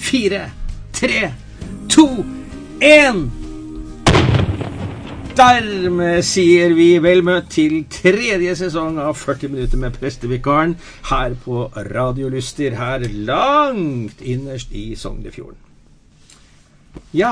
4, 3, 2, 1. Dermed sier vi vel møtt til tredje sesong av 40 minutter med Prestevikaren her på Radio Luster, her langt innerst i Sognefjorden. Ja,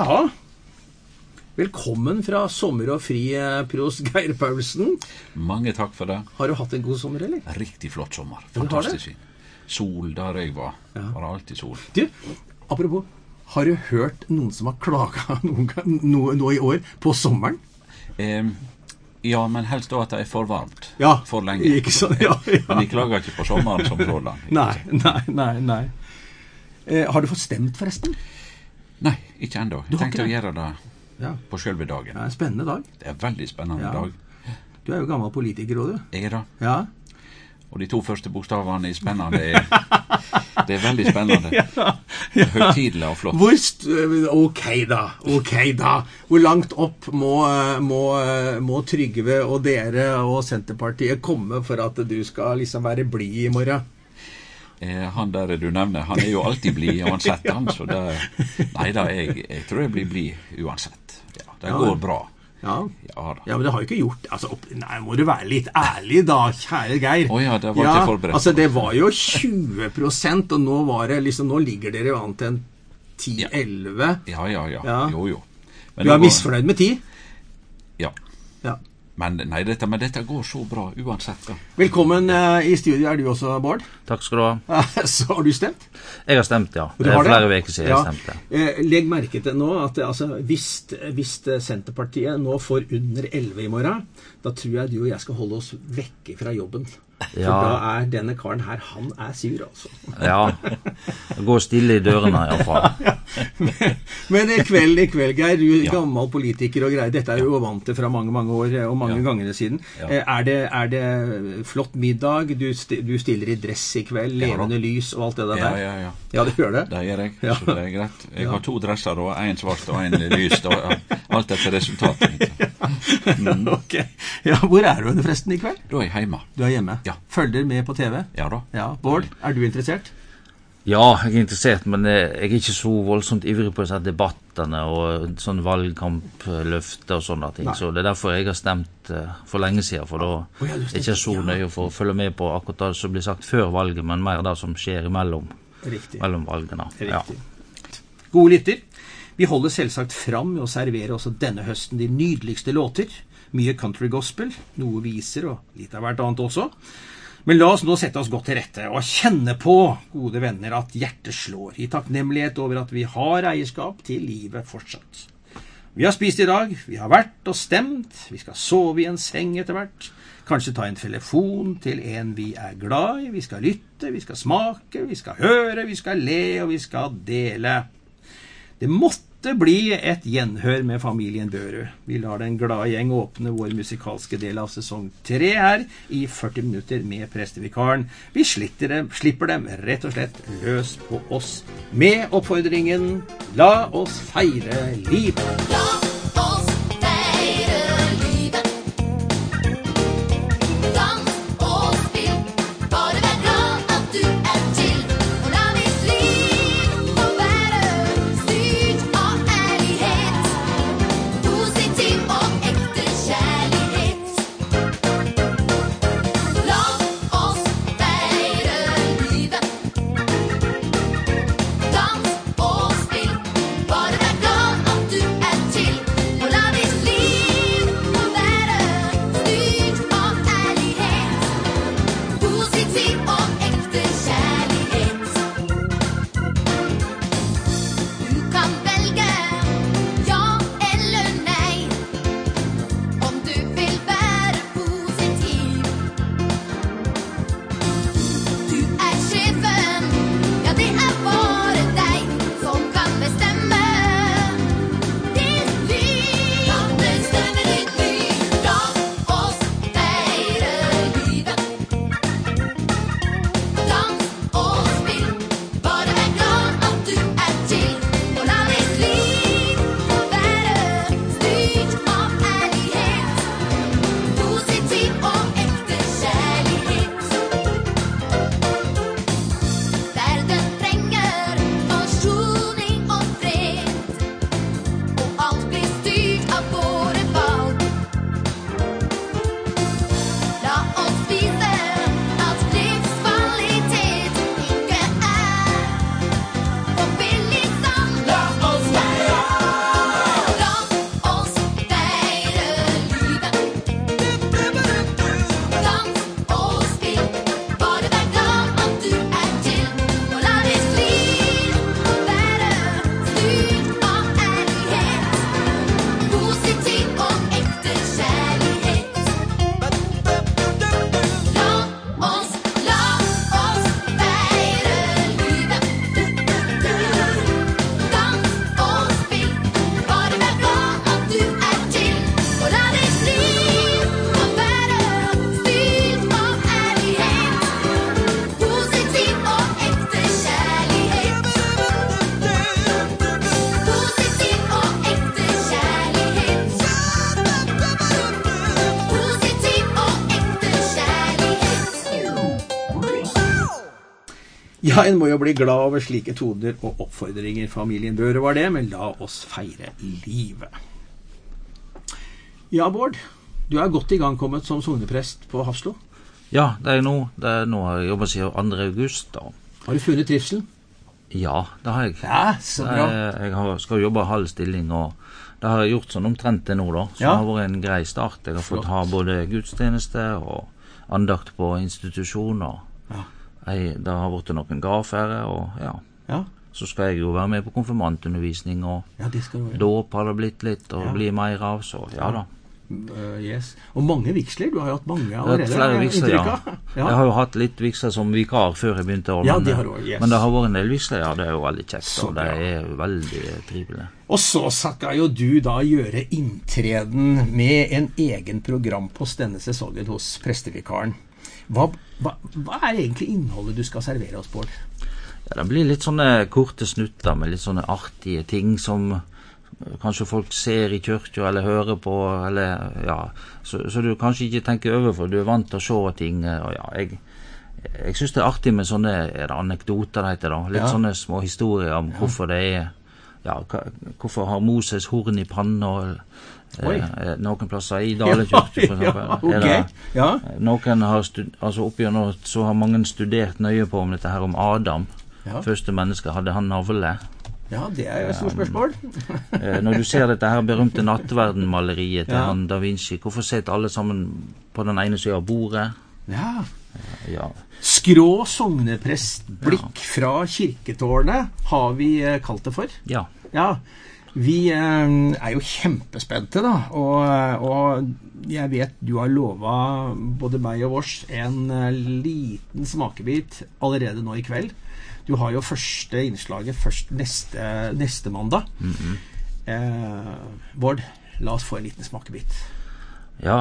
velkommen fra sommer og fri, prost Geir Paulsen. Mange takk for det. Har du hatt en god sommer, eller? Riktig flott sommer. Fantastisk fin. Sol der jeg var. Ja. Var alltid sol. Du, apropos, har du hørt noen som har klaget nå i år på sommeren? Ja, men helst da at det for varmt. Ja, for lenge. Ikke sånn, ja. Men de klager ikke på sommeren som sådan. Nei. Har du fått stemt forresten? Nei, ikke enda. Jeg tenkte å gjøre det på selve dagen. Det er en spennende dag. Det er en veldig spennende dag. Du er jo gammel politiker, også, du. Jeg er da. Ja. Og de 2 første bokstavene i spennende det er veldig spennende. Ja. Høytidelig og flott. Ok da. Hvor langt opp må Trygve og dere og Senterpartiet komme for at du skal liksom være blid i morgen? Han der du nevner, han er jo alltid blid uansett han, så det, neida, jeg tror jeg blir blid uansett. Ja, det går bra. Ja, men det har jo ikke gjort nei, må du være litt ærlig da, kjære Geir. Ja, det var ikke forberedt. Altså, det var jo 20%, og nå var det liksom, nå ligger dere jo an til en 10-11. Ja. Jo. Men du er misfornøyd med 10? Ja. Men nei, dette går så bra uansett da. Velkommen i studio, er du også, Bård? Takk skal du ha. Så har du stemt? Jeg har stemt, ja. Det er flere veker siden jeg stemte. Legg merke til nå at hvis Senterpartiet nå får under 11 i morgen, da tror jeg du og jeg skal holde oss vekke fra jobben. For da er denne karen her, han er sur, altså. Ja, gå stille i dørene i hvert fall. Men i kveld, Geir, du er gammel politiker og greier. Dette er jo vant til fra mange år og mange ganger siden. Er det flott middag? Du stiller i dress i kveld, levende lys og alt det der? Ja, du gjør det? Det gjør jeg, så det er greit. Jeg har 2 dresser, og en svart og en lys, alt etter resultatet. Ok. Ja, hvor er du forresten i kveld? Da er jeg hjemme. Du er hjemme? Ja. Følger med på TV? Ja da. Ja. Bård, er du interessert? Ja, jeg er interessert, men jeg er ikke så voldsomt ivrig på disse debattene og sånn valgkampløfter og sånne ting. Så det er derfor jeg har stemt for lenge siden, for da er det ikke så nøye for å følge med på akkurat det som blir sagt før valget, men mer det som skjer imellom valgene. Riktig. Gode lytter, vi holder selvsagt fram med å servere også denne høsten de nydeligste låter. Mye country gospel, noe viser og litt av hvert annet også. Men la oss nå sette oss godt til rette og kjenne på, gode venner, at hjertet slår i takknemlighet over at vi har eierskap til livet fortsatt. Vi har spist i dag, vi har vært og stemt, vi skal sove i en seng etter hvert, kanskje ta en telefon til en vi er glad i, vi skal lytte, vi skal smake, vi skal høre, vi skal le og vi skal dele. Det måtte bli et gjenhør med familien Børud. Vi lar den glade gjeng åpne vår musikalske del av sesong 3 her i 40 minutter med Prestevikaren. Vi slipper dem rett og slett løs på oss med oppfordringen: la oss feire livet. La oss feire livet. Dans og spill, bare vær glad at du er til. Og la mitt liv få være styrt av ærlighet, positiv og ekte kjærlighet. La oss feire livet. Dans og spill, bare vær glad at du er til. Ja, en må jo bli glad over slike toner og oppfordringer. Familien Børre var det, men la oss feire livet. Ja, Bård, du er godt i gang kommet som sogneprest på Hafslo. Ja, det er nå har jeg jobbet siden 2. august da. Har du funnet trivselen? Ja, det har jeg. Ja, så bra. Skal jobbe halv stilling, og det har jeg gjort sånn omtrent det nå da. Så det har vært en grei start. Jeg har fått ha både gudstjeneste og andakt på institusjoner. Det har vært noen gravfære, og ja. Så skal jeg jo være med på konfirmantundervisning, og dåp har det blitt litt, og blir mer av, så ja da. Yes. Og mange vigsler, du har jo hatt mange allerede. Flere vigsler, ja. Jeg har jo hatt litt vigsler som vikar før jeg begynte å ordne. Ja, det har du, yes. Men det har vært en del vigsler, ja, det er jo veldig kjekt, og det er veldig trivelig. Og så skal jo du da gjøre inntreden med en egen programpost denne sesongen hos prestevikaren. Hva er egentlig innholdet du skal servere oss, Bård? Ja, det blir litt sånne korte snutter med litt sånne artige ting som kanskje folk ser i kirka eller hører på, eller ja, så du kanskje ikke tenker over, for du er vant til å se ting, og ja, jeg synes det er artig med sånne anekdoter, det heter da, litt sånne små historier om hvorfor det er, ja, hvorfor har Moses horn i pannen, noen plasser i Dalekirke, for eksempel. Noen har oppigjennom, så har mange studert nøye på om dette her om Adam, første menneske, hadde han navle? Ja, det er jo et stort spørsmål. Når du ser dette her berømte nattverden-maleriet til han Da Vinci, hvorfor sitter alle sammen på den ene siden av bordet? Ja. Skrå sogneprestblikk fra kirketårnet har vi kalt det for. Ja. Vi er jo kjempespente da, og jeg vet du har lovet både meg og oss en liten smakebit allerede nå i kveld. Du har jo første innslaget først neste mandag. Bård, la oss få en liten smakebit. Ja,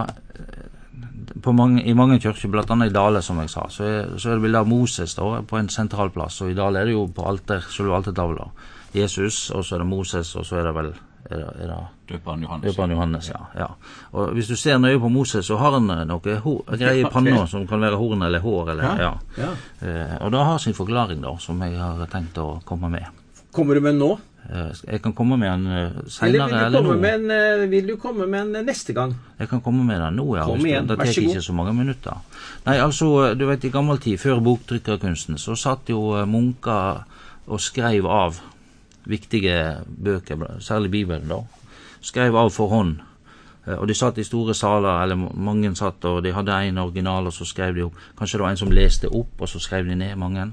i mange kirker, blant annet i Dale, som jeg sa, så er det bildet av Moses da, på en sentral plass, og i Dale er det jo på selve altertavler. Jesus, og så er det Moses, og så er det vel Døperen Johannes, ja. Og hvis du ser nøye på Moses, så har han noe greier i panna som kan være horn eller hår, og det har sin forklaring da, som jeg har tenkt å komme med. Kommer du med nå? Jeg kan komme med den senere, eller nå. Vil du komme med den neste gang? Jeg kan komme med den nå, ja. Kom igjen, det tar ikke så mange minutter. Nei, altså, du vet, i gammel tid, før boktrykkerkunsten, så satt jo munker og skrev av viktige bøker, særlig Bibelen da, skrev av for hånd, og de satt i store saler, eller mange satt, og de hadde en original, og så skrev de opp, kanskje det var en som leste opp, og så skrev de ned mange,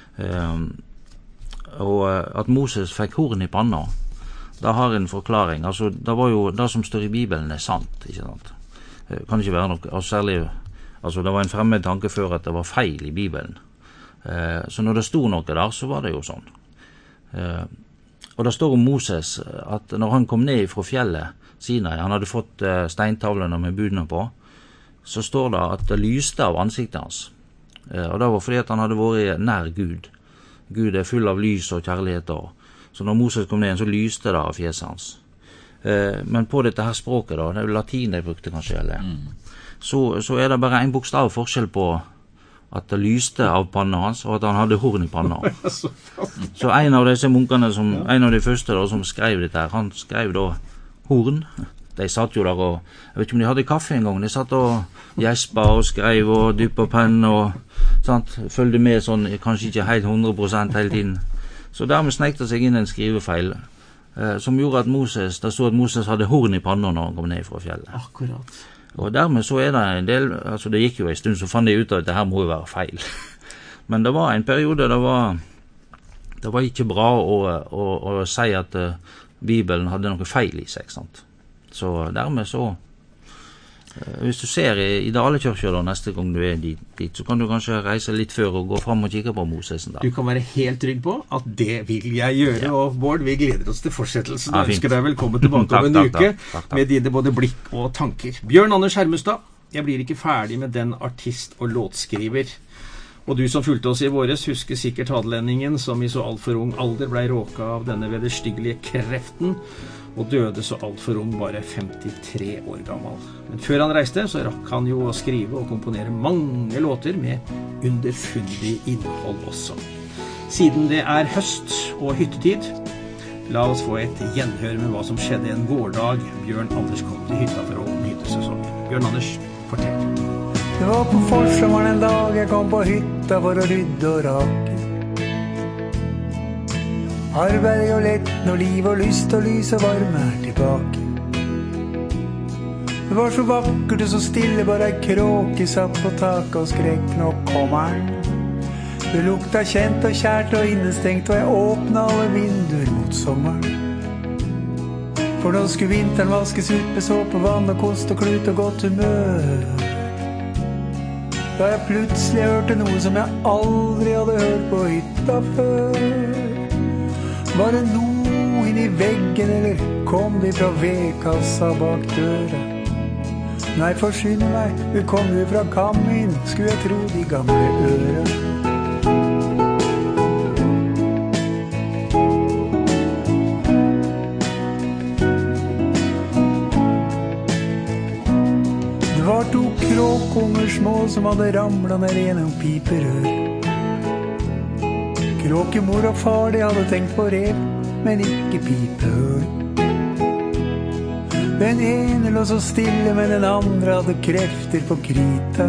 og at Moses fikk horn i panna, da har en forklaring, altså det var jo, det som står i Bibelen er sant, ikke sant? Kan ikke være noe, og særlig, altså det var en fremmed tanke før at det var feil i Bibelen, så når det stod noe der, så var det jo sånn. Og det står om Moses at når han kom ned fra fjellet Sinai, han hadde fått steintavlene med budene på, så står det at det lyste av ansiktet hans. Og det var fordi at han hadde vært nær Gud. Gud er full av lys og kjærlighet da. Så når Moses kom ned, så lyste det av fjeset hans. Men på dette her språket da, det er jo latin jeg brukte kanskje, eller? Så er det bare en bokstav forskjell på at det lyste av panna hans, og at han hadde horn i panna. Så en av disse munkene, en av de første da, som skrev dette her, han skrev da horn. De satt jo der, og jeg vet ikke om de hadde kaffe en gang, de satt og gjespa og skrev og dyppa penn og følgde med sånn, kanskje ikke helt 100% hele tiden. Så dermed snekte seg inn en skrivefeil, som gjorde at Moses, det stod at Moses hadde horn i panna når han kom ned fra fjellet. Akkurat. Og dermed så er det en del, altså det gikk jo en stund, så fant jeg ut at det her må jo være feil. Men det var en periode, det var ikke bra å si at Bibelen hadde noe feil i seg, sant? Så dermed så, hvis du ser i Dalekirka da neste gang du er dit, så kan du kanskje reise litt før og gå frem og kikke på Mosesen da. Du kan være helt trygg på at det vil jeg gjøre, og Bård, vi gleder oss til fortsettelsen. Jeg ønsker deg velkommen tilbake om en uke med dine både blikk og tanker. Bjørn Anders Hermestad, jeg blir ikke ferdig med den artist og låtskriver. Og du som fulgte oss i våres husker sikkert hadelendingen som i så alt for ung alder ble råket av denne vederstyggelige kreften, og døde så alt for ung, bare 53 år gammel. Men før han reiste, så rakk han jo å skrive og komponere mange låter med underfundig innhold også. Siden det er høst og hyttetid, la oss få et gjenhør med hva som skjedde en vårdag Bjørn Anders kom til hytta for å åpne hyttesesongen. Bjørn Anders, fortell. Det var på forsommeren en dag jeg kom på hytta for å rydde og rake. Arbeid og lett når liv og lyst og lys og varme er tilbake. Det var så vakkert og så stille, bare ei kråke satt på taket og skrek nå kommer den. Det lukta kjent og kjært og innestengt, og jeg åpna alle vinduer mot sommeren. For nå skulle vinteren vaskes ut med såpe, vann og kost og klut og godt humør. Da jeg plutselig hørte noe som jeg aldri hadde hørt på hytta før. Var det noe inn i veggen, eller kom de fra vedkassa bak døra? Nei, forsyn meg, vi kom jo fra kammin, skulle jeg tro de gamle øra. Det var 2 kråkunger små som hadde ramlet ned gjennom piperør. Kråkemor og far, de hadde tenkt på rev, men ikke pipehøl. Den ene lå så stille, men den andre hadde krefter på krita.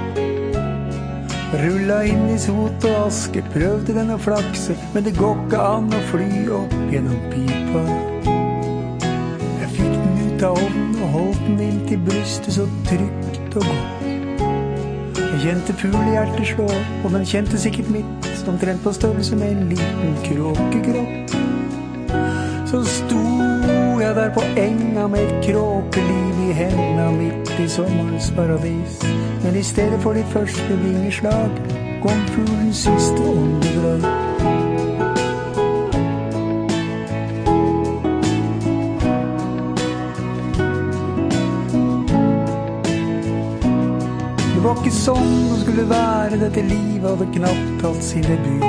Rulla inn i sot og aske, prøvde den å flakse, men det går ikke an å fly opp gjennom pipa. Jeg fikk den ut av ovnen og holdt den inn til brystet så trygt og godt. Jeg kjente fuglehjertet slå, og den kjente sikkert mitt, omtrent på størrelse med en liten kråkegrott. Så sto jeg der på enga med et kråkeliv i hendene midt i sommerens paradis. Men i stedet for de første vingeslag kom fuglens siste åndedrag. Det var ikke sånn det skulle være, dette livet hadde knapt tatt sin debut.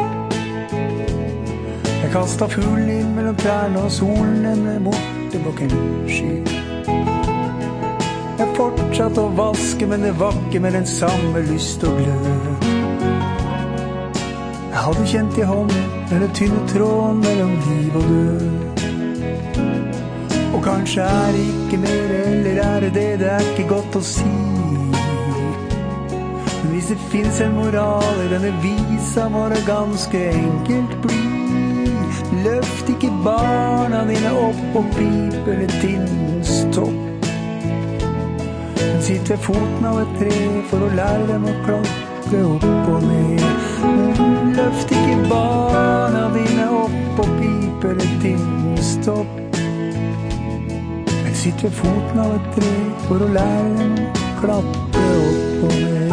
Jeg kastet fuglen inn mellom trærne, og solen denne borte bak en sky. Jeg fortsatte å vaske, men det var ikke med den samme lyst og glød. Jeg hadde kjent i hånden den tynne tråden mellom liv og død. Og kanskje er det ikke mer, eller er det det, det er ikke godt å si. Men hvis det finnes en moral i denne visa, må det ganske enkelt bli. Løft ikke barna dine opp og pip eller tinnens topp. Men sitt ved foten av et tre for å lære dem å klatre opp og ned. Løft ikke barna dine opp og pip eller tinnens topp. Men sitt ved foten av et tre for å lære dem å klatre opp og ned.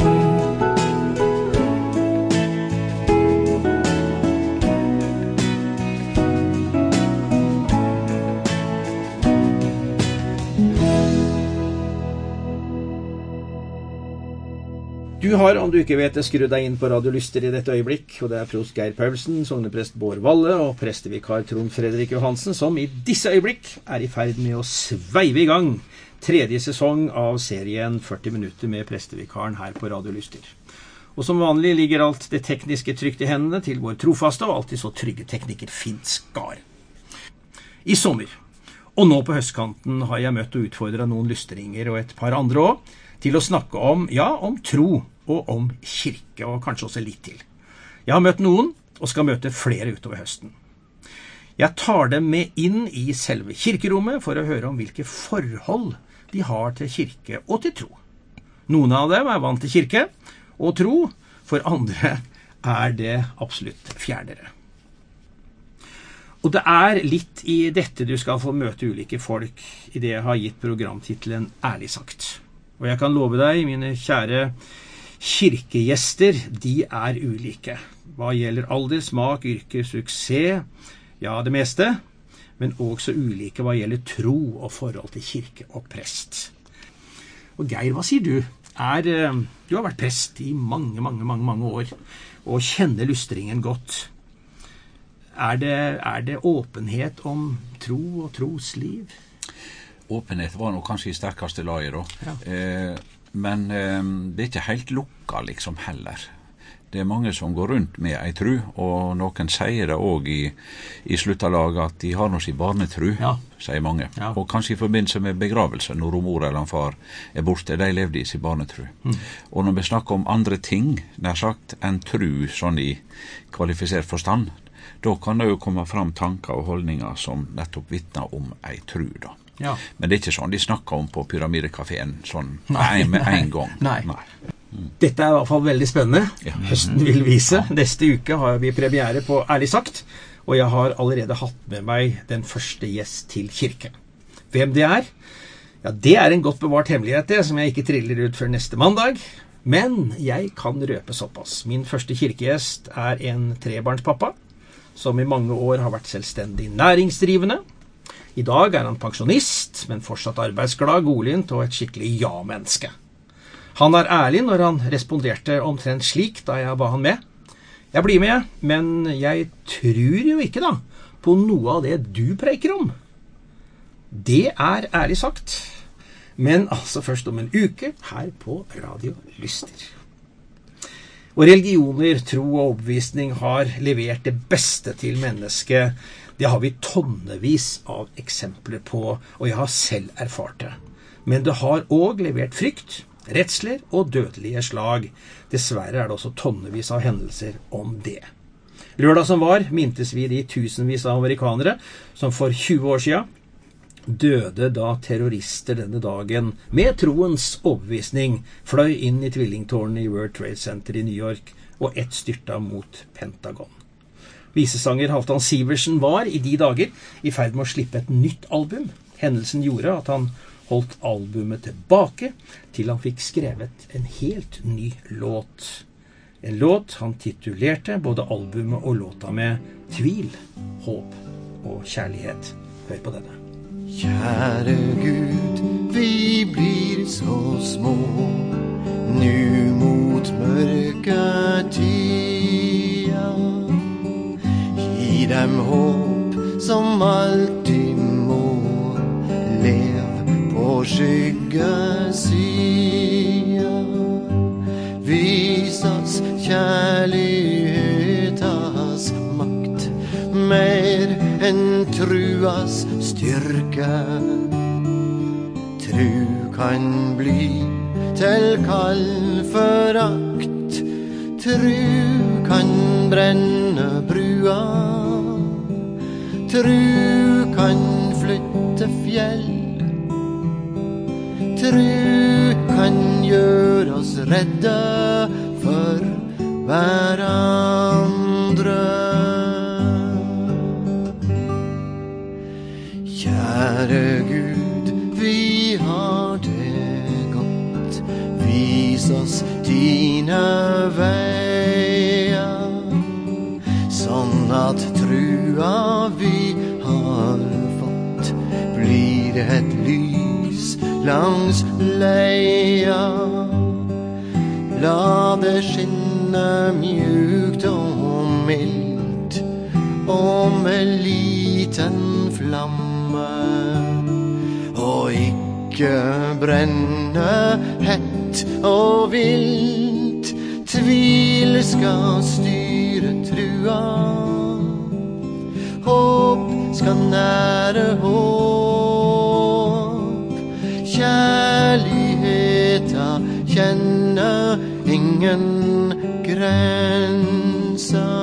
Du har, om du ikke vet det, skrudd deg inn på Radio Lyster i dette øyeblikk, og det er prost Geir Paulsen, sogneprest Bård Valle og prestevikar Trond Fredrik Johansen, som i disse øyeblikk er i ferd med å sveive i gang 3. sesong av serien 40 minutter med prestevikaren her på Radio Lyster. Og som vanlig ligger alt det tekniske trygt i hendene til vår trofaste og alltid så trygge tekniker Finn Skar. I sommer, og nå på høstkanten, har jeg møtt og utfordret noen lysteringer og et par andre også, til å snakke om, ja, om tro og om kirke, og kanskje også litt til. Jeg har møtt noen, og skal møte flere utover høsten. Jeg tar dem med inn i selve kirkerommet for å høre om hvilke forhold de har til kirke og til tro. Noen av dem er vant til kirke og tro, for andre er det absolutt fjernere. Og det er litt i dette du skal få møte ulike folk i det jeg har gitt programtitelen Ærlig sagt. Og jeg kan love deg, mine kjære kirkegjester, de er ulike. Hva gjelder alder, smak, yrke, suksess, ja, det meste, men også ulike hva gjelder tro og forhold til kirke og prest. Og Geir, hva sier du? Du har vært prest i mange år, og kjenner lystringen godt. Er det åpenhet om tro og trosliv? Åpenhet var nok kanskje i sterkeste laget da. Ja. Men det er ikke helt lukka liksom heller. Det mange som går rundt med ei tru, og noen sier det også i sluttalaget at de har noe sin barnetru, sier mange. Ja. Og kanskje i forbindelse med begravelse, når mor eller far borte, de levde i sin barnetru. Og når vi snakker om andre ting, nær sagt, enn tru, sånn i kvalifisert forstand, da kan det jo komme fram tanker og holdninger som nettopp vittner om ei tru, da. Ja. Men det ikke sånn de snakker om på Pyramidekaféen sånn med en gang. Nei. Dette i hvert fall veldig spennende. Ja. Høsten vil vise. Neste uke har vi premiere på Ærlig sagt, og jeg har allerede hatt med meg den første gjest til kirke. Hvem det er? Ja, det er en godt bevart hemmelighet, det, som jeg ikke triller ut før neste mandag. Men jeg kan røpe såpass. Min første kirkegjest er en trebarnspappa, som i mange år har vært selvstendig næringsdrivende. I dag er han pensjonist, men fortsatt arbeidsglad, godlynt og et skikkelig ja-menneske. Han er ærlig når han responderte omtrent slik da jeg ba han med. Jeg blir med, men jeg tror jo ikke da på noe av det du preiker om. Det er ærlig sagt, men altså først om en uke her på Radio Lyster. Og religioner, tro og overbevisning har levert det beste til mennesket. Det har vi tonnevis av eksempler på, og jeg har selv erfart det. Men det har også levert frykt, redsler og dødelige slag. Dessverre er det også tonnevis av hendelser om det. Lørdag som var, mintes vi de tusenvis av amerikanere som for 20 år siden døde da terrorister denne dagen med troens overbevisning fløy inn i tvillingtårnet i World Trade Center i New York og ett styrta mot Pentagon. Visesanger Halvdan Sivertsen var i de dager i ferd med å slippe et nytt album. Hendelsen gjorde at han holdt albumet tilbake til han fikk skrevet en helt ny låt. En låt han titulerte både albumet og låta med tvil, håp og kjærlighet. Hør på denne. Kjære Gud, vi blir så små, nu mot mørketida. Gi dem håp som alltid må leve på skyggesida. Vis oss kjærlighetas makt, mer enn truas styrke. Tru kan bli til kald forakt, tru kan brenne brua, tru kan flytte fjell, tru kan gjøre oss redde for hverandre. Kjære Gud, vi har det godt, vis oss dine veier, sånn at trua vi har fått blir et lys langs leia. La det skinne mjukt og mildt, og med liten flamme, og ikke brenne hett og vilt. Tvil skal styre trua, håp skal nære håp. Kjærligheta kjenner ingen grenser.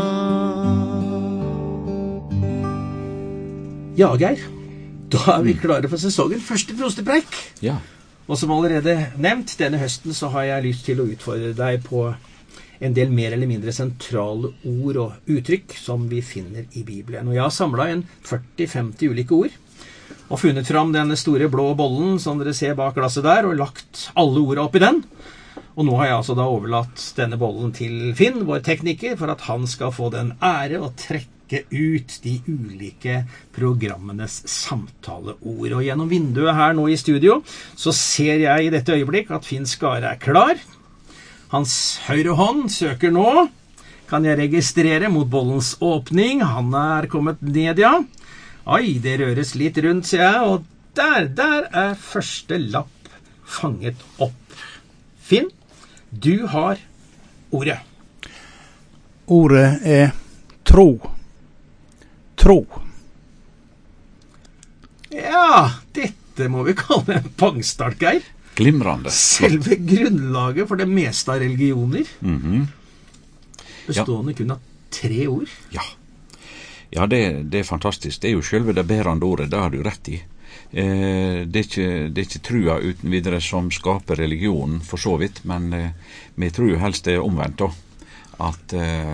Ja, Geir, da er vi klare for sesongen første prostepreik. Ja. Og som allerede nevnt, denne høsten så har jeg lyst til å utfordre deg på en del mer eller mindre sentrale ord og uttrykk som vi finner i Bibelen. Og jeg har samlet en 40-50 ulike ord, og funnet fram denne store blå bollen som dere ser bak glasset der, og lagt alle ordene opp i den. Og nå har jeg altså da overlatt denne bollen til Finn, vår tekniker, for at han skal få den ære å trekke ut de ulike programmenes samtaleord. Og gjennom vinduet her nå i studio, så ser jeg i dette øyeblikk at Finn Skare er klar. Hans høyre hånd søker nå, kan jeg registrere, mot bollens åpning. Han er kommet ned, ja. Oi, det røres litt rundt, ser jeg, og der er første lapp fanget opp. Finn, du har ordet. ordet tro. Tro. Ja, dette må vi kalle en pangstart, Geir. Glimrende. Selve grunnlaget for det meste av religioner. Bestående kun av 3 ord. Ja, det fantastisk. Det jo selve det bærende ordet, det har du rett i. Det er ikke trua uten videre som skaper religionen, for så vidt, men vi tror jo helst det omvendt da. At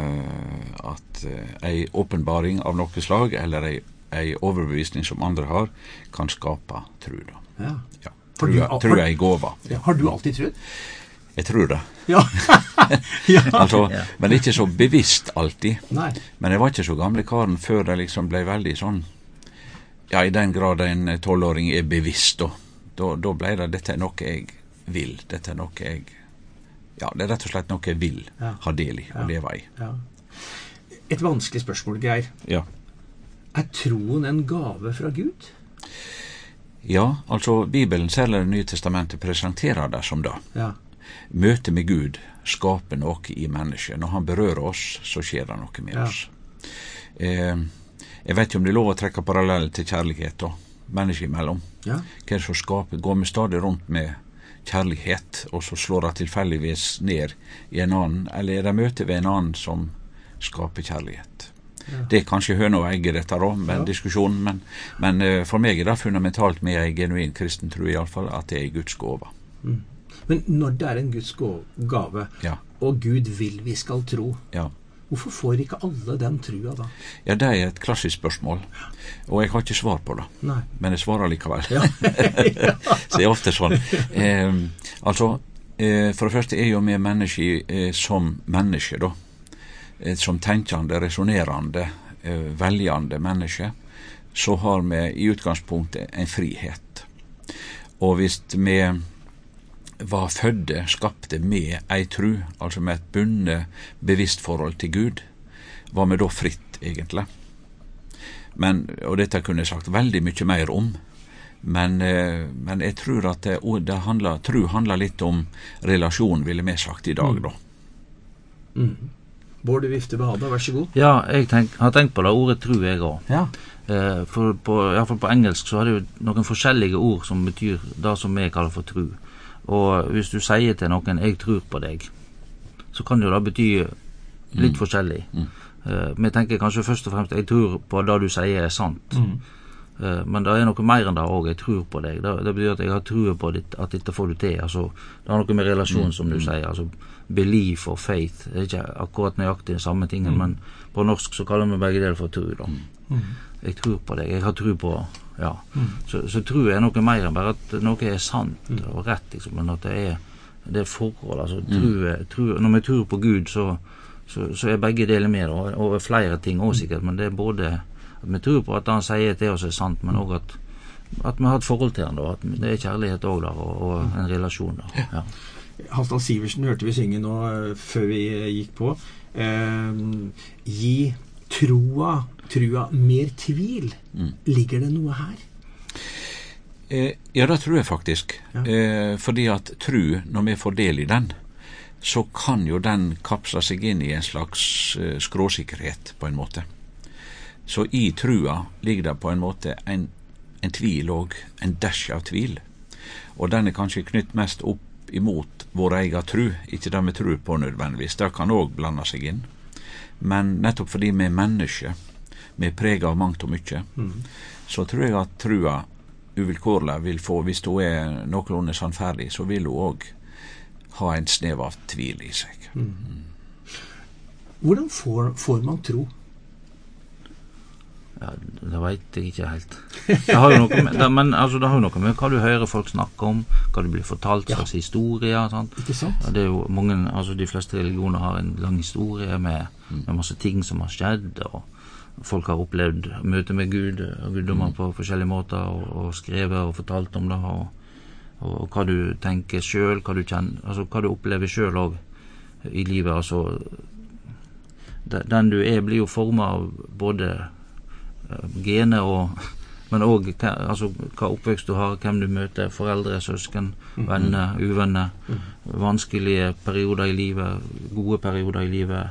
ei åpenbaring av noe slag, eller ei overbevisning som andre har, kan skape tru da. Ja. Trua er gåva. Har du alltid trodd? Jeg tror det. Ja. Altså, men ikke så bevisst alltid. Nei. Men jeg var ikke så gamle karen før det liksom ble veldig sånn, ja, i den grad en 12-åring er bevisst da ble dette er noe jeg vil, dette er noe jeg, ja, det er rett og slett noe jeg vil ha del i og leve i. Ja. Et vanskelig spørsmål, Geir. Ja. Er troen en gave fra Gud? Ja, altså Bibelen, særlig Det nye testamentet, presenterer det som det. Ja. Møte med Gud skaper noe i mennesket. Når han berører oss, så skjer det noe med oss. Jeg vet ikke om det er lov å trekke parallell til kjærlighet da, mennesker imellom. Ja. Hva som skaper, går vi stadig rundt med kjærlighet, og så slår det tilfeldigvis ned i en annen, eller er det møte ved en annen som skaper kjærlighet? Ja. Det er kanskje høne og egg i dette da, med diskusjonen, men for meg er det fundamentalt med en genuin kristen tro i alle fall, at det er Guds gåve. Men når det er en Guds gave, og Gud vil vi skal tro, hvorfor får ikke alle den trua da? Ja, det er et klassisk spørsmål, og jeg har ikke svar på det. Nei. Men jeg svarer likevel. Så det er ofte sånn. For det første er jo vi mennesker som mennesker da, som tenkende, resonerende, veljende mennesker, så har vi i utgangspunktet en frihet. Og hvis vi var fødde, skapte med ei tru, altså med et bundet, bevisst forhold til Gud, var vi da fritt, egentlig. Men, og dette kunne jeg sagt veldig mye mer om, men jeg tror at tru handler litt om relasjon, ville vi sagt i dag, da. Bård Vifte Behada, vær så god. Ja, jeg har tenkt på det ordet tru jeg også. Ja. For i hvert fall på engelsk så er det jo noen forskjellige ord som betyr det som vi kaller for tru. Og hvis du sier til noen 'jeg tror på deg', så kan jo det bety litt forskjellig. Vi tenker kanskje først og fremst 'jeg tror på det du sier er sant'. Men det er noe mer enn det også, 'jeg tror på deg'. Det betyr at jeg har tro på at dette får du til. Altså, det har noe med relasjon, som du sier. Altså, belief og faith. Det er ikke akkurat nøyaktig den samme tingen, men på norsk så kaller vi begge deler for tro da. Jeg tror på deg, jeg har tro på, ja. Så tro er noe mer enn bare at noe er sant og rett, liksom, men at det er forhold. Altså, når vi tror på Gud, så er begge deler med, og flere ting også sikkert, men det er både at vi tror på at han sier til oss er sant, men også at vi har et forhold til han da, at det er kjærlighet også der, og en relasjon der. Ja. Halvdan Sivertsen hørte vi synge nå før vi gikk på. Gi trua mer tvil. Ligger det noe her? Ja, det tror jeg faktisk. Fordi at tru, når vi får del i den, så kan jo den kapsle seg inn i en slags skråsikkerhet på en måte. Så i trua ligger det på en måte en tvil og en dash av tvil. Og den er kanskje knytt mest opp imot vår egen tru, ikke det vi tror på nødvendigvis. Det kan også blande seg inn. Men nettopp fordi vi er mennesker, vi er preget av mangt og mye, så tror jeg at trua uvilkårlig vil få, hvis hun er noenlunde sannferdig, så vil hun også ha en snev av tvil i seg. Hvordan får man tro? Ja, det vet jeg ikke helt. Det har jo noe med, men altså, det har jo noe med hva du hører folk snakke om, hva du blir fortalt slags historier, sant? Ikke sant? Ja, det er jo mange, altså de fleste religioner har en lang historie med masse ting som har skjedd, og folk har opplevd møte med Gud og guddommer på forskjellige måter, og skrevet og fortalt om det, og hva du tenker selv, hva du kjenner, altså hva du opplever selv også i livet. Altså, den du er blir jo formet av både gener men også altså, hva oppvekst du har, hvem du møter, foreldre, søsken, venner, uvenner, vanskelige perioder i livet, gode perioder i livet,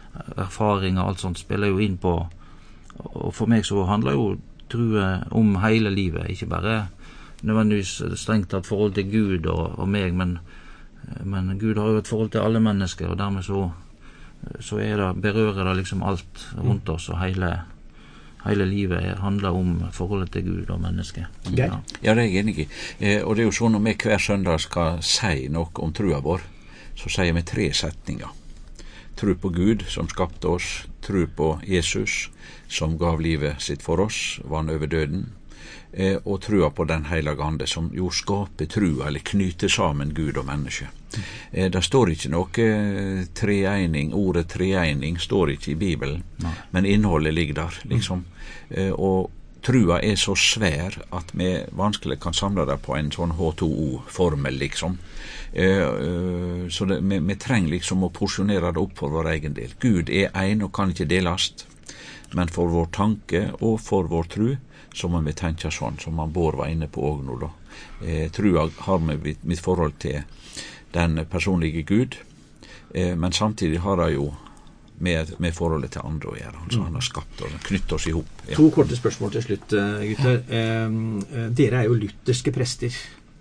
erfaringer, alt sånt spiller jo inn på, og for meg så handler jo true om hele livet, ikke bare nødvendigvis strengt tatt forhold til Gud og meg, men Gud har jo et forhold til alle mennesker, og dermed så berører det liksom alt rundt oss, og hele livet handler om forholdet til Gud og mennesket. Ja, det er jeg enig i. Og det er jo sånn når vi hver søndag skal si noe om trua vår, så sier vi 3 setninger. Tro på Gud som skapte oss, tro på Jesus som gav livet sitt for oss, vann over døden, og trua på den Hellige Ande som jo skaper trua, eller knyter sammen Gud og menneske. Det står ikke noe treening, ordet treening står ikke i Bibelen, men innholdet ligger der, liksom. Og trua er så svær at vi vanskelig kan samle det på en sånn H2O-formel, liksom. Så vi trenger liksom å porsjonere det opp for vår egen del. Gud er en og kan ikke delast, men for vår tanke og for vår tru, så må vi tenke sånn, som man Bård var inne på også nå da. Trua har med mitt forhold til den personlige Gud, men samtidig har det jo med forholdet til andre å gjøre. Så han har skapt og knyttet oss ihop. Ja. 2 korte spørsmål til slutt, gutter. Dere er jo lutherske prester.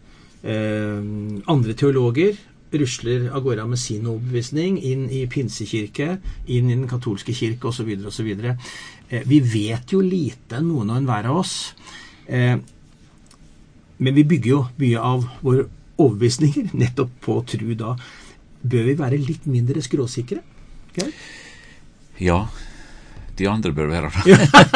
Andre teologer rusler av gårde med sin overbevisning inn i pinsekirke, inn i den katolske kirke, og så videre, og så videre. Vi vet jo lite, noen og enhver av oss, men vi bygger jo mye av våre overbevisninger nettopp på tro da. Bør vi være litt mindre skråsikre? Okay? Ja, de andre bør være det.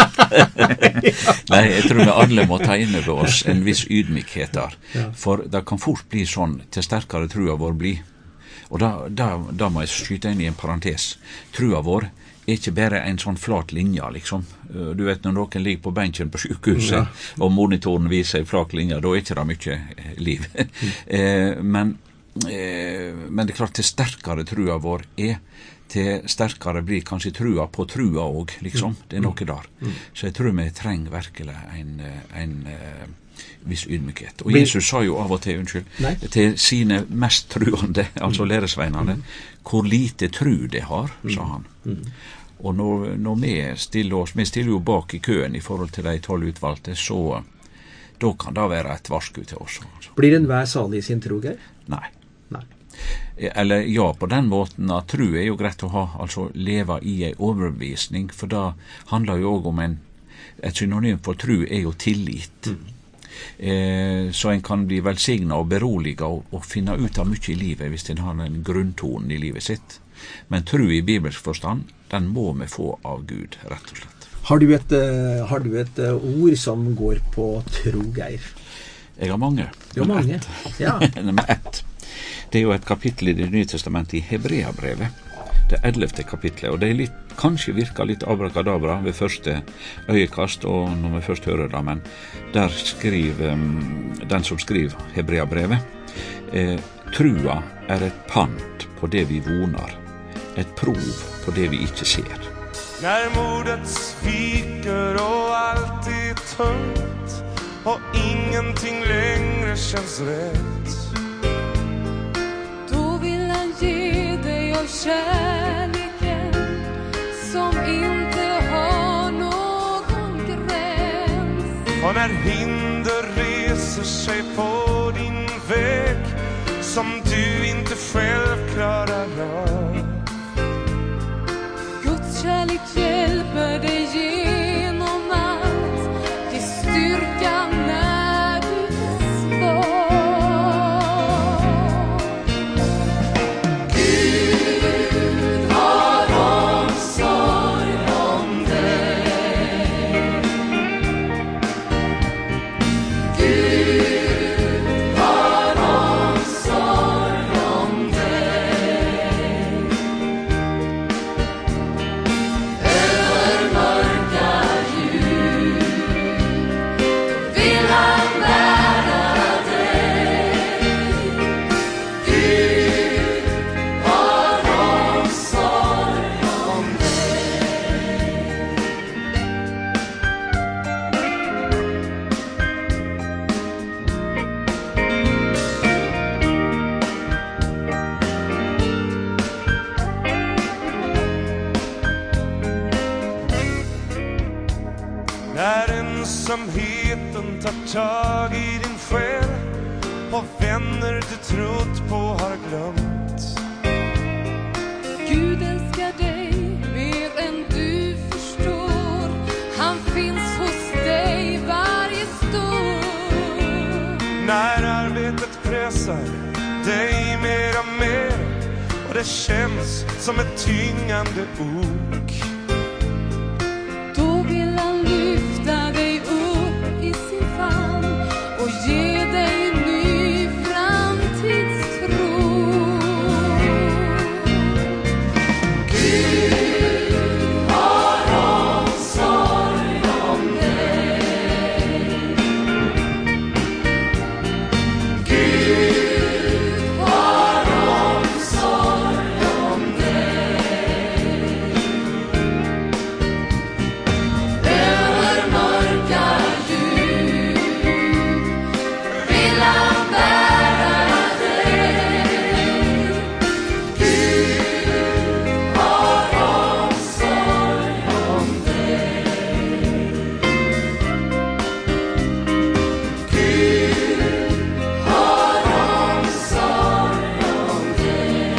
Nei, jeg tror vi alle må ta inn over oss en viss ydmykhet der, for det kan fort bli sånn til sterkere trua vår bli. Og da må jeg skyte inn i en parentes. Trua vår er ikke bare en sånn flat linje, liksom. Du vet, når noen ligger på benken på sykehuset, og monitoren viser en flat linje, da er ikke det mye liv. Men det er klart, til sterkere trua vår er, til sterkere blir kanskje trua på trua også, liksom. Det er noe der. Så jeg tror vi trenger virkelig en viss ydmykhet. Og Jesus sa jo av og til, til sine mest truende, altså læresveinene, hvor lite tru det har, sa han. Og når vi stiller jo bak i køen i forhold til de 12 utvalgte, så da kan det være et varsku til oss. Altså. Blir enhver salig i sin tro, Geir? Nei. Eller ja, på den måten at tru er jo greit å ha, altså leve i en overbevisning, for da handler jo også om et synonym for tru er jo tillit. Så en kan bli velsignet og beroliget og finne ut av mye i livet hvis en har en grunntone i livet sitt. Men tru i bibelsk forstand, den må vi få av Gud, rett og slett. Har du et ord som går på tro, Geir? Jeg har mange. Jo, mange. Ja. Nummer 1. Det er jo et kapittel i Det nye testamentet i Hebreabrevet, det 11. kapitlet, og det kanskje virker litt abrakadabra ved første øyekast, og når vi først hører det, men der skriver den som skriver Hebreabrevet, trua er et pant på det vi vonar, et prov på det vi ikke ser. När modet sviker och allt är tungt och ingenting längre känns rätt, då vill han ge dig av kärleken som inte har någon gräns. Och när hinder reser sig på din väg som du inte själv klarar av, Guds kärlek hjälper dig genom allt, ge styrka när du är svag. Gud har omsorg om dig. Gud har omsorg om dig. Över ensamheten tar tag i din själ och vänner du trott på har glömt. Gud älskar dig mer än du förstår. Han finns hos dig varje stund. När arbetet pressar dig mer och mer och det känns som ett tyngande ok, då vill han lyfta dig upp i sin famn och ge dig ny framtidstro. Gud har omsorg om dig. Gud har omsorg om dig. Över mörka djup vill han bära dig. Gud har omsorg om dig. Gud har omsorg om dig.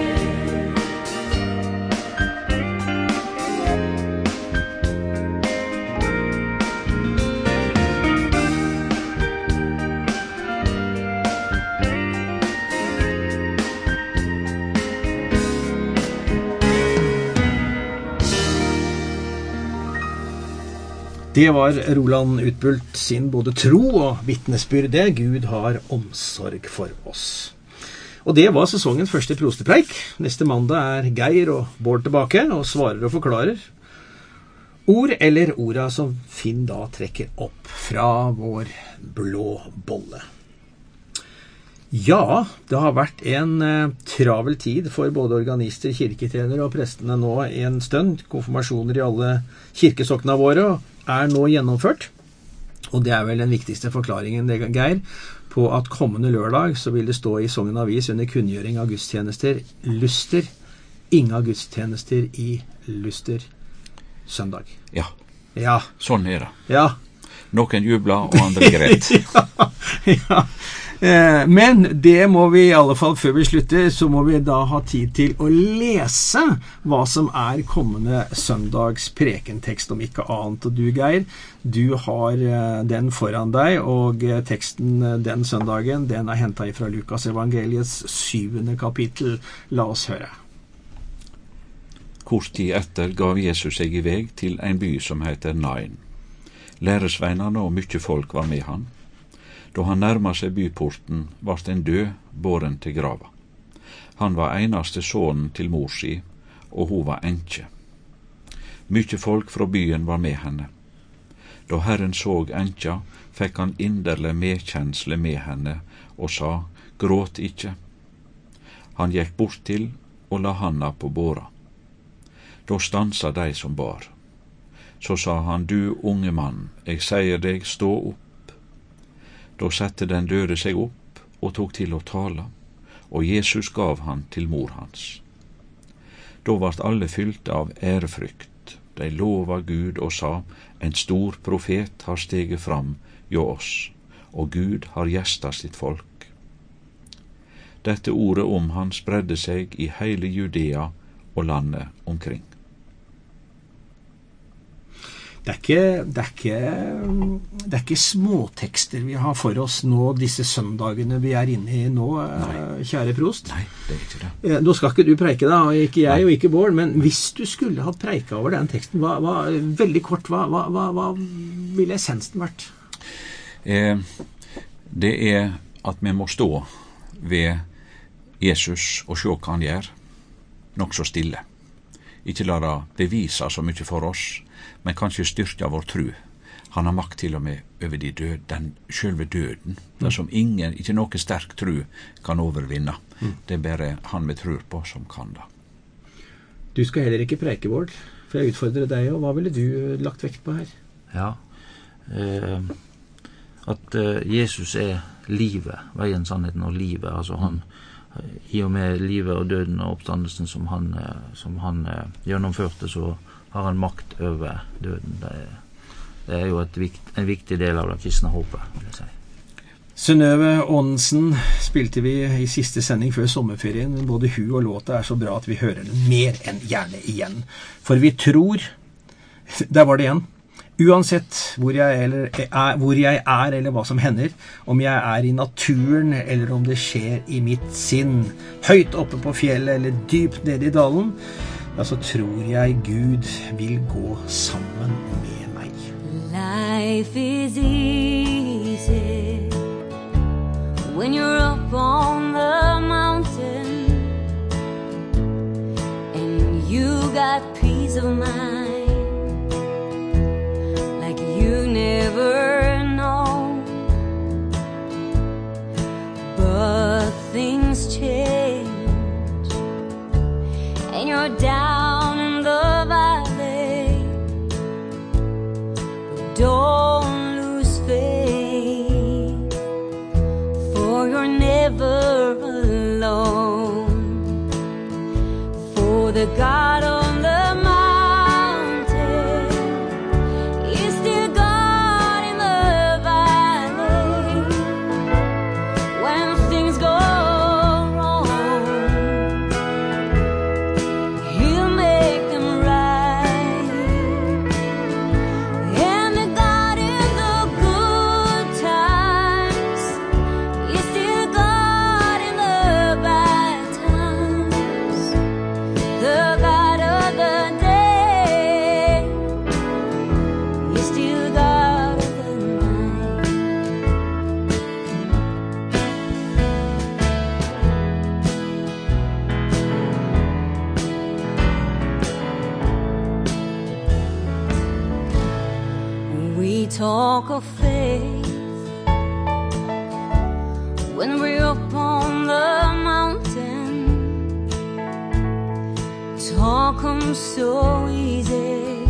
Det var Roland Utbult sin både tro og vittnesbyrde. Gud har omsorg for oss. Og det var sesongens første prostepreik. Neste mandag er Geir og Bård tilbake og svarer og forklarer ord eller orda som Finn da trekker opp fra vår blå bolle. Ja, det har vært en travel tid for både organister, kirketjenere og prestene nå en stund. Konfirmasjoner i alle kirkesokna våre er nå gjennomført. Og det er vel den viktigste forklaringen, Geir, på at kommende lørdag så vil det stå i Sogn Avis under kunngjøring av gudstjenester Luster, ingen gudstjenester i Luster søndag. Ja, Ja, sånn er det. ja. Noen jubler, og andre greit. Ja. Men det må vi i alle fall, før vi slutter, så må vi da ha tid til å lese hva som er kommende søndags prekentekst, om ikke annet. Og du, Geir, du har den foran deg, og teksten den søndagen, den er hentet fra Lukas evangeliets 7. kapittel. La oss høre. Kort tid etter gav Jesus seg i veg til en by som heter Nain. Læresveinene og mykje folk var med han. Da han nærma seg byporten, vart en død båren til grava. Han var einaste sonen til mor si, og hun var enkje. Mykje folk fra byen var med henne. Da Herren såg enkja, fikk han inderlig medkjensle med henne, og sa, gråt ikkje. Han gikk bort til og la handa på båra. Da stansa de som bar. Så sa han, du unge mann, jeg sier deg, stå opp. Da sette den døde seg opp og tok til å tale, og Jesus gav han til mor hans. Da vart alle fylt av ærefrykt. De lova Gud og sa, en stor profet har steget fram hjå oss, og Gud har gjesta sitt folk. Dette ordet om han spredde seg i hele Judea og landet omkring. Det er ikke småtekster vi har for oss nå, disse søndagene vi er inne i nå, kjære prost. Nei, det er ikke det. Nå skal ikke du preike da, og ikke jeg og ikke Bård, men hvis du skulle ha preika over den teksten, veldig kort, hva ville essensen vært? Det er at vi må stå ved Jesus og se hva han gjør, nok så stille. Ikke la det bevise så mye for oss, men kanskje styrke vår tro. Han har makt til og med over de døde, den selve døden, det som ingen, ikke noe sterk tro kan overvinne. Det er bare han vi tror på som kan det. Du skal heller ikke preike, Bård, for jeg utfordrer deg, og hva ville du lagt vekt på her? Ja, at Jesus er livet, veien, sannheten og livet, altså han, i og med livet og døden og oppstandelsen som han gjennomførte, så har han makt over døden. Det jo en viktig del av det kristne håpet, vil jeg si. Synnøve Aanensen spilte vi i siste sending før sommerferien. Både hun og låta så bra at vi hører den mer enn gjerne igjen. For vi tror, der var det igjen, uansett hvor jeg er eller hva som hender, om jeg i naturen eller om det skjer i mitt sinn, høyt oppe på fjellet eller dypt nede i dalen, ja, så tror jeg Gud vil gå sammen med meg. Life is easy when you're up on the mountain and you got peace of mind like you never know. But things change and you're down in the valley. Don't lose faith, for you're never alone. For the God on the mountain is still God in the valley. When things go wrong, He'll make them right. And the God in the good times is still God in the bad times. The God of the day is still God of the night. We talk of faith when we're up on the mountain. Talk comes so easy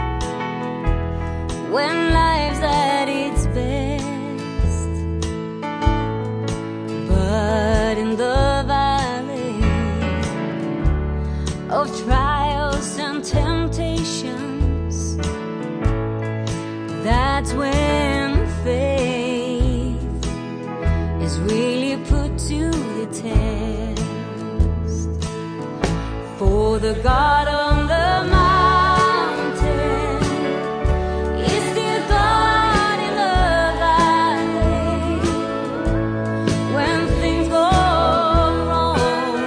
when life's at its best. But in the valley of trials and temptations, that's when faith is really put to the test. For the God on the mountain is still God in the valley. When things go wrong,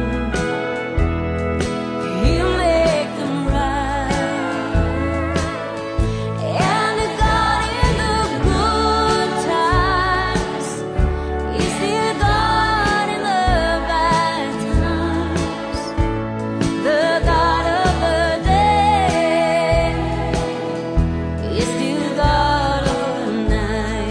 He'll make them right. And the God in the good times is still God in the bad times. The God of the day is still God of the night.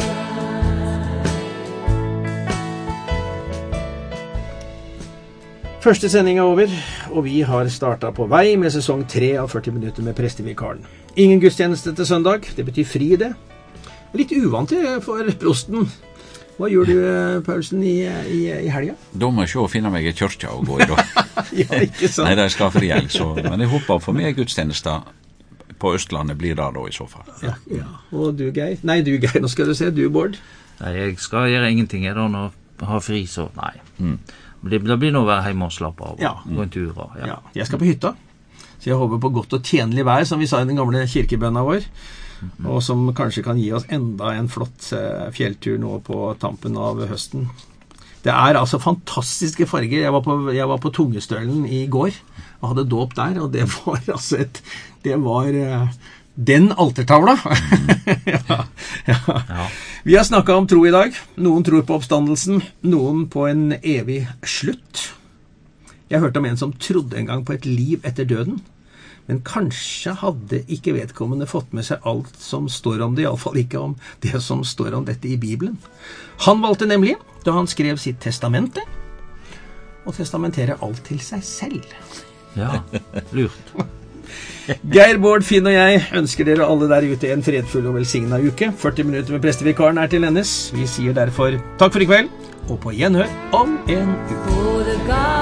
Første sending over, og vi har startet på vei med sesong 3 av 40 minutter med prestevikaren. Ingen gudstjeneste til søndag, det betyr fri det. Litt uvant for prosten. Hva gjør du, Paulsen, i helga? Da må jeg se og finne meg i kyrkja og gå i da. Ja, ikke sant? Nei, det skal for hjelp, så. Men jeg håper for meg gudstjenester på Østlandet blir det da i så fall. Ja, ja. Og du, Geir? Nei, du, Geir, nå skal du se. Du, Bård? Nei, jeg skal gjøre ingenting. Jeg da nå har fri, så nei. Det blir nå å være hjemme og slappe av. Ja. Gå en tur. Og, Ja, jeg skal på hytta. Så jeg håper på godt og tjenlig vær, som vi sa i den gamle kirkebønna vår. Og som kanskje kan gi oss enda en flott fjelltur nå på tampen av høsten. Det altså fantastiske farger. Jeg var på Tungestølen i går og hadde dåp der, og det var altså den altertavla. Ja. Vi har snakket om tro i dag. Noen tror på oppstandelsen, noen på en evig slutt. Jeg hørte om en som trodde en gang på et liv etter døden, men kanskje hadde ikke vedkommende fått med seg alt som står om det, i alle fall ikke om det som står om dette i Bibelen. Han valgte nemlig, da han skrev sitt testamente, å testamentere alt til seg selv. Ja, lurt. Geir, Bård, Finn og jeg ønsker dere alle der ute en fredfull og velsignet uke. 40 minutter med prestevikaren til endes. Vi sier derfor takk for i kveld, og på gjenhør om en uke.